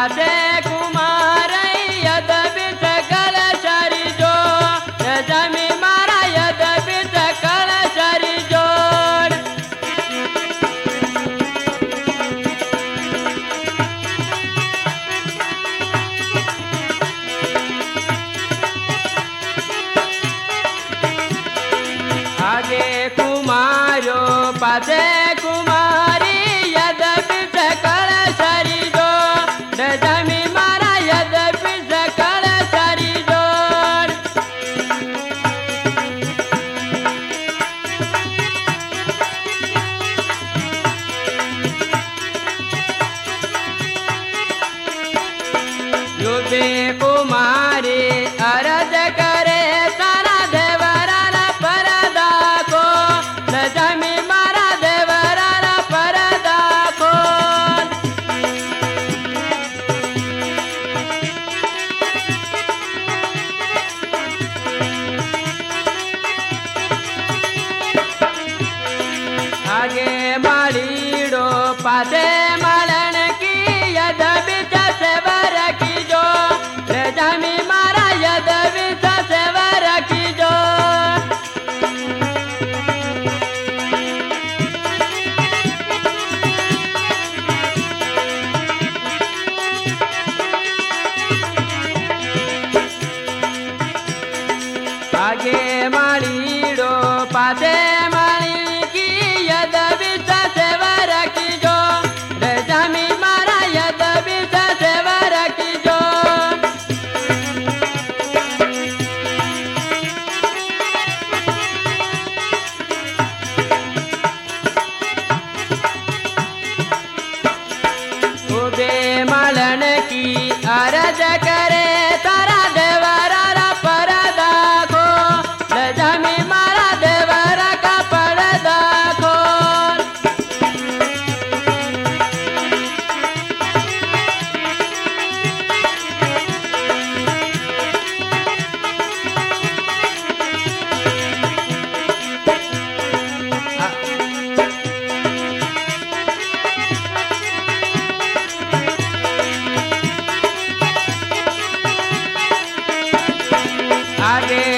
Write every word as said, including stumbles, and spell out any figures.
पासे कुमार यद्यपि सकल शरी जो जमी मारा यद्यपि सकल शरी जोड़ आगे कुमारो पासे कुमारी यद्यपि सकल शरी जो जमी मारा यद्यपि सकल शरी जोड़ युबे कुमारी अरज करे तारा देवरान परदा को जमी मारा देवरान परदा को आगे माड़ीडो पासे मालन की यद्यपि सेवर की जो जमी मारा यद्यपि सेवर की जो आगे माड़ीडो पासे माली की यद्यपि सेवर की जो जमी मारा यद्यपि सेवर की जो उबे मालन की अरज करे तारा देवरा परदा को जमी मारा देवरा का परदा को आगे